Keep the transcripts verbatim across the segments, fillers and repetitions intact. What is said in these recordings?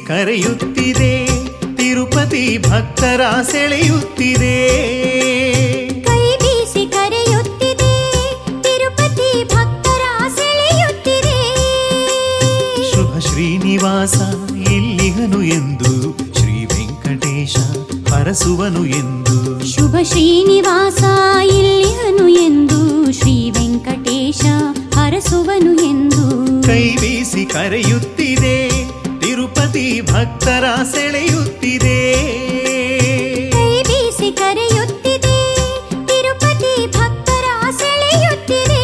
ಕರೆಯುತ್ತಿದೆ, ತಿರುಪತಿ ಭಕ್ತರ ಸೆಳೆಯುತ್ತಿದೆ. ಕೈ ಬೀಸಿ ಕರೆಯುತ್ತಿದೆ, ತಿರುಪತಿ ಭಕ್ತರ ಸೆಳೆಯುತ್ತಿದೆ. ಶುಭ ಶ್ರೀನಿವಾಸ ಇಲ್ಲಿಹನು ಎಂದು, ಶ್ರೀ ವೆಂಕಟೇಶ ಹರಸುವನು ಎಂದು. ಶುಭ ಶ್ರೀನಿವಾಸ ಇಲ್ಲಿಹನು ಎಂದು, ಶ್ರೀ ವೆಂಕಟೇಶ ಹರಸುವನು ಎಂದು. ಕೈ ಬೀಸಿ ಕರೆಯುತ್ತಿದೆ, ತಿರುಪತಿ ಭಕ್ತರ ಸೆಳೆಯುತ್ತಿದೆ. ಕೈ ಬೀಸಿ ಕರೆಯುತ್ತಿದೆ, ತಿರುಪತಿ ಭಕ್ತರ ಸೆಳೆಯುತ್ತಿದೆ.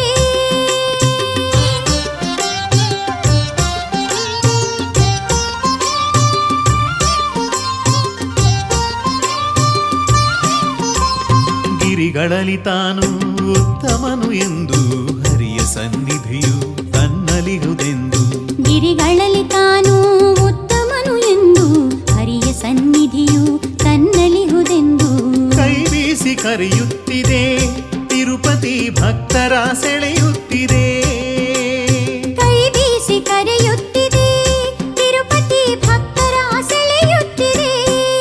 ಗಿರಿಗಳಲ್ಲಿ ತಾನು ಉತ್ತಮನು ಎಂದು, ಹರಿಯ ಸನ್ನಿಧಿಯು ತನ್ನಲಿಹುದೆಂದು. ಗಿರಿಗಳಲ್ಲಿ ತಾನು ಉತ್ತಮನು ಎಂದು, ಹರಿಯ ಸನ್ನಿಧಿಯು ತನ್ನಲಿಹುದೆಂದು. ಕೈ ಬೀಸಿ ಕರೆಯುತ್ತಿದೆ, ತಿರುಪತಿ ಭಕ್ತರ ಸೆಳೆಯುತ್ತಿದೆ. ಕೈ ಬೀಸಿ ಕರೆಯುತ್ತಿದೆ, ತಿರುಪತಿ ಭಕ್ತರ ಸೆಳೆಯುತ್ತಿದೆ.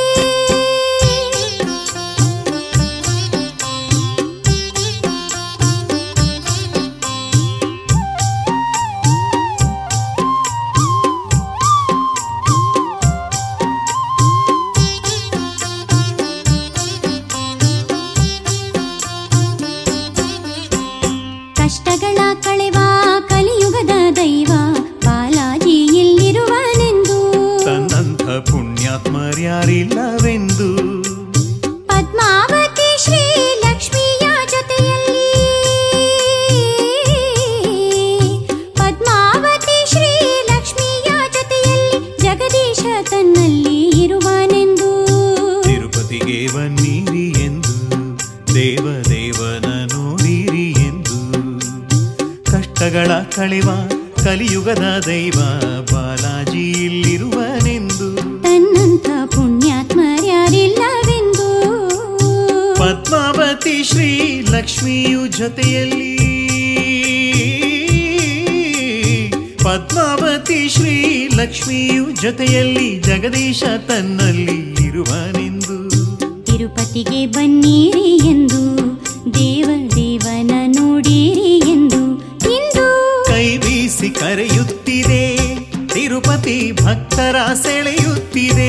ಕಷ್ಟಗಳ ಕಳೆವ ಕಲಿಯುಗದ ದೈವ ಬಾಲಾಜಿ ಇಲ್ಲಿರುವನೆಂದು. ತನ್ನಂಥ ಪುಣ್ಯಾತ್ಮರ್ಯಾರಿಲ್ಲವೆಂದು. ಪದ್ಮಾವತಿ ಶ್ರೀ ಲಕ್ಷ್ಮಿಯ ಜೊತೆಯಲ್ಲಿ, ಪದ್ಮಾವತಿ ಶ್ರೀ ಲಕ್ಷ್ಮಿಯ ಜೊತೆಯಲ್ಲಿ ಜಗದೀಶ ತನ್ನಲ್ಲಿ ಇರುವನೆಂದು. ತಿರುಪತಿಗೆ ಬನ್ನಿರಿ ಎಂದು, ದೇವ ದೇವನ ನೋಡಿರಿ ಎಂದು. ಕಷ್ಟಗಳ ಕಳೆವ ಕಲಿಯುಗದ ದೈವ ಬಾಲಾಜಿ ಇಲ್ಲಿರುವನೆಂದು. ತನ್ನಂಥ ಪುಣ್ಯಾತ್ಮರ್ಯಾರಿಲ್ಲವೆಂದು. ಪದ್ಮಾವತಿ ಶ್ರೀ ಲಕ್ಷ್ಮಿಯು ಜೊತೆಯಲ್ಲಿ, ಪದ್ಮಾವತಿ ಶ್ರೀ ಲಕ್ಷ್ಮಿಯು ಜೊತೆಯಲ್ಲಿ ಜಗದೀಶ ತನ್ನಲ್ಲಿ ಇರುವನೆಂದು. ತಿರುಪತಿಗೆ ಬನ್ನಿರಿ ಎಂದು, ದೇವ ದೇವನ ನೋಡಿರಿ ಎಂದು. ಇಂದು ಕೈ ಬೀಸಿ ಕರೆಯುತ್ತಿದೆ, ತಿರುಪತಿ ಭಕ್ತರ ಸೆಳೆಯುತ್ತಿದೆ.